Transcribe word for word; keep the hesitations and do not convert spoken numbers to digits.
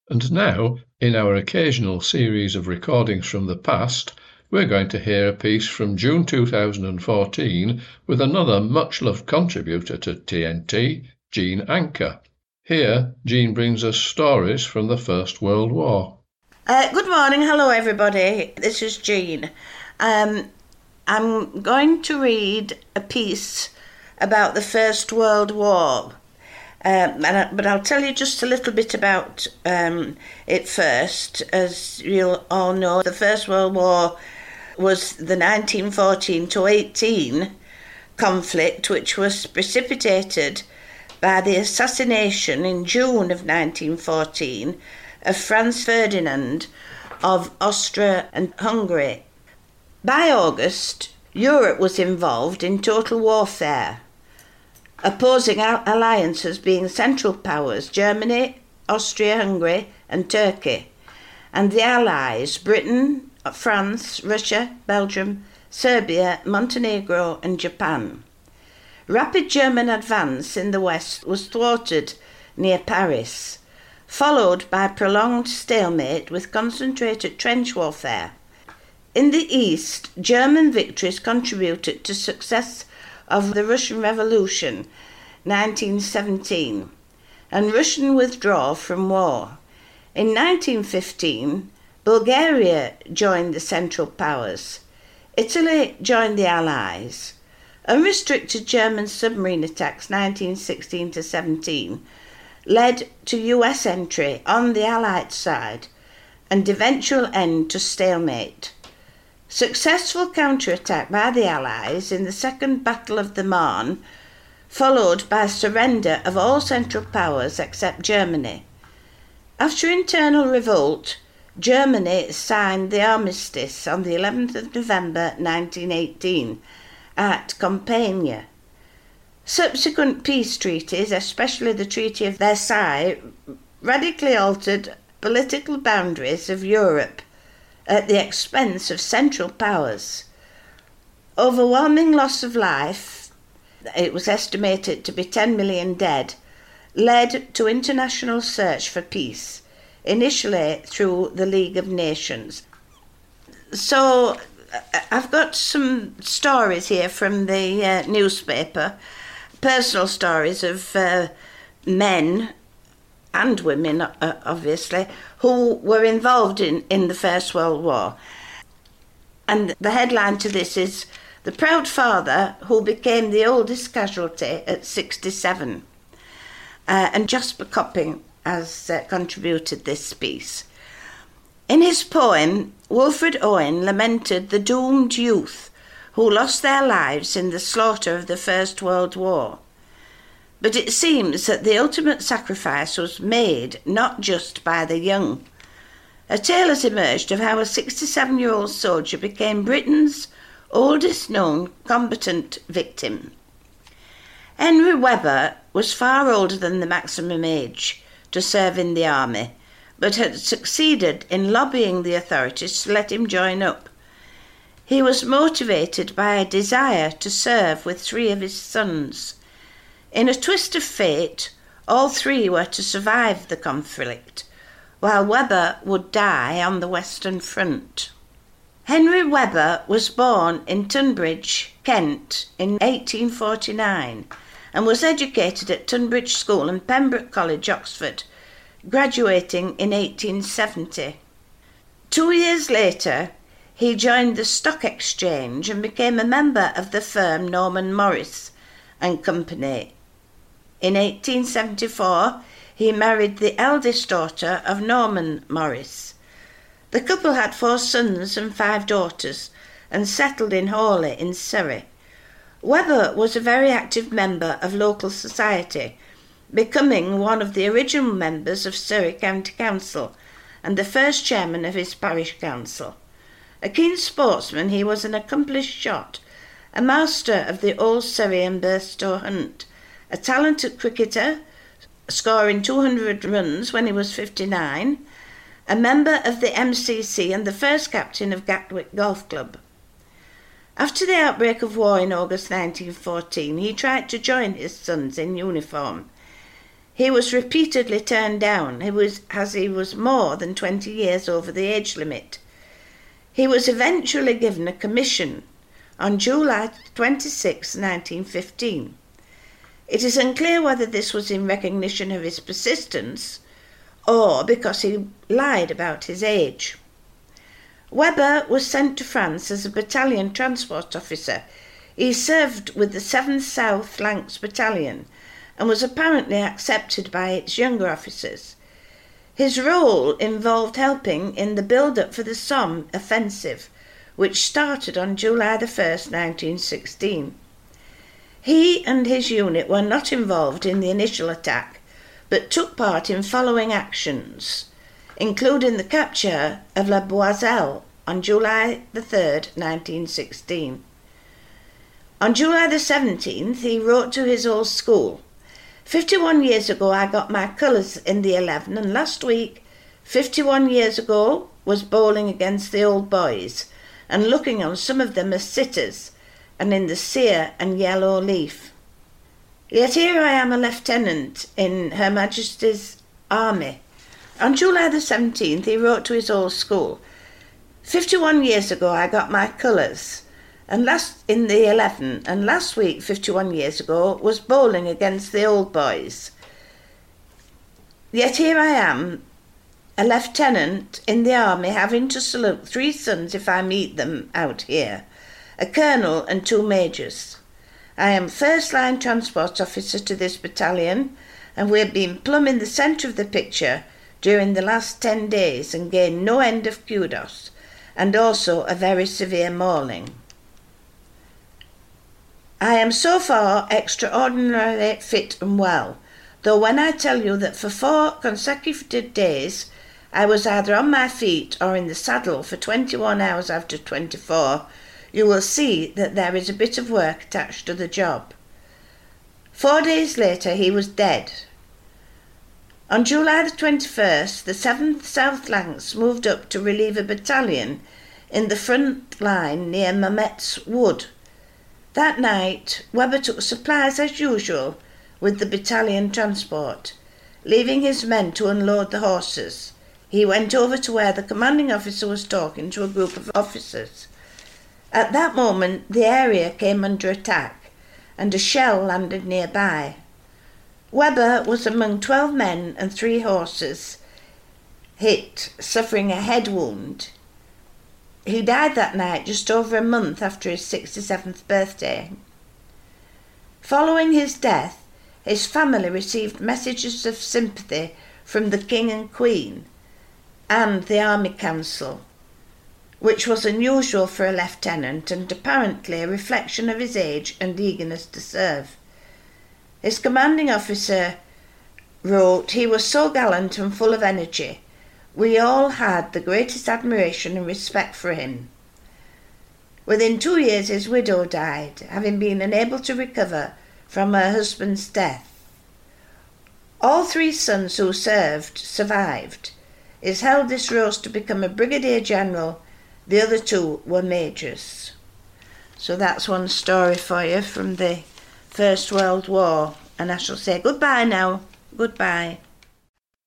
And now, in our occasional series of recordings from the past, we're going to hear a piece from June two thousand fourteen with another much-loved contributor to T N T, Jean Anker. Here, Jean brings us stories from the First World War. Uh, good morning, hello everybody, this is Jean. Um, I'm going to read a piece about the First World War. Um, and I, but I'll tell you just a little bit about um, it first. As you'll all know, the First World War was the nineteen fourteen to eighteen conflict, which was precipitated by the assassination in June of nineteen fourteen of Franz Ferdinand of Austria and Hungary. By August, Europe was involved in total warfare. Opposing alliances being Central Powers, Germany, Austria-Hungary and Turkey, and the Allies, Britain, France, Russia, Belgium, Serbia, Montenegro and Japan. Rapid German advance in the west was thwarted near Paris, followed by prolonged stalemate with concentrated trench warfare. In the east, German victories contributed to success of the Russian Revolution, nineteen seventeen, and Russian withdrawal from war. In nineteen fifteen, Bulgaria joined the Central Powers. Italy joined the Allies. Unrestricted German submarine attacks nineteen sixteen to seventeen led to U S entry on the Allied side and eventual end to stalemate. Successful counterattack by the Allies in the Second Battle of the Marne, followed by surrender of all Central Powers except Germany. After internal revolt, Germany signed the armistice on the eleventh of November nineteen eighteen at Compiègne. Subsequent peace treaties, especially the Treaty of Versailles, radically altered political boundaries of Europe at the expense of Central Powers. Overwhelming loss of life, it was estimated to be ten million dead, led to international search for peace, initially through the League of Nations. So I've got some stories here from the uh, newspaper, personal stories of uh, men and women, uh, obviously, who were involved in, in the First World War. And the headline to this is, "The Proud Father Who Became the Oldest Casualty at sixty-seven." Uh, and Jasper Copping has uh, contributed this piece. In his poem, Wilfred Owen lamented the doomed youth who lost their lives in the slaughter of the First World War. But it seems that the ultimate sacrifice was made not just by the young. A tale has emerged of how a sixty-seven-year-old soldier became Britain's oldest known combatant victim. Henry Webber was far older than the maximum age to serve in the army, but had succeeded in lobbying the authorities to let him join up. He was motivated by a desire to serve with three of his sons. In a twist of fate, all three were to survive the conflict, while Webber would die on the Western Front. Henry Webber was born in Tunbridge, Kent, in eighteen forty-nine, and was educated at Tunbridge School and Pembroke College, Oxford, graduating in eighteen seventy. Two years later, he joined the Stock Exchange and became a member of the firm Norman Morris and Company. In eighteen seventy-four, he married the eldest daughter of Norman Morris. The couple had four sons and five daughters and settled in Hawley in Surrey. Webber was a very active member of local society, becoming one of the original members of Surrey County Council and the first chairman of his parish council. A keen sportsman, he was an accomplished shot, a master of the Old Surrey and Burstow hunt, a talented cricketer, scoring two hundred runs when he was fifty-nine, a member of the M C C and the first captain of Gatwick Golf Club. After the outbreak of war in August nineteen fourteen, he tried to join his sons in uniform. He was repeatedly turned down, he was, as he was more than twenty years over the age limit. He was eventually given a commission on July twenty-sixth, nineteen fifteen. It is unclear whether this was in recognition of his persistence or because he lied about his age. Weber was sent to France as a battalion transport officer. He served with the seventh South Lancs Battalion and was apparently accepted by its younger officers. His role involved helping in the build-up for the Somme offensive, which started on July the first, nineteen sixteen. He and his unit were not involved in the initial attack, but took part in following actions, including the capture of La Boiselle on July the third, nineteen sixteen. On July the seventeenth, he wrote to his old school, fifty-one years ago I got my colours in the eleven, and last week, fifty-one years ago, was bowling against the old boys and looking on some of them as sitters and in the sere and yellow leaf. Yet here I am a lieutenant in Her Majesty's Army. On July the seventeenth he wrote to his old school, fifty-one years ago I got my colours and last in the eleven, and last week, fifty-one years ago, was bowling against the old boys. Yet here I am, a lieutenant in the army, having to salute three sons if I meet them out here, a colonel and two majors. I am first-line transport officer to this battalion, and we have been plumb in the centre of the picture during the last ten days and gained no end of kudos, and also a very severe mauling. I am so far extraordinarily fit and well, though when I tell you that for four consecutive days I was either on my feet or in the saddle for twenty-one hours out of twenty-four, you will see that there is a bit of work attached to the job. Four days later he was dead. On July the twenty-first, the seventh South Lancs moved up to relieve a battalion in the front line near Mametz Wood. That night, Weber took supplies as usual with the battalion transport. Leaving his men to unload the horses, he went over to where the commanding officer was talking to a group of officers. At that moment, the area came under attack, and a shell landed nearby. Weber was among twelve men and three horses hit, suffering a head wound. He died that night just over a month after his sixty-seventh birthday. Following his death, his family received messages of sympathy from the King and Queen and the Army Council, which was unusual for a lieutenant and apparently a reflection of his age and eagerness to serve. His commanding officer wrote, "He was so gallant and full of energy. We all had the greatest admiration and respect for him." Within two years his widow died, having been unable to recover from her husband's death. All three sons who served survived. His eldest rose to become a brigadier general, the other two were majors. So that's one story for you from the First World War, and I shall say goodbye now. Goodbye.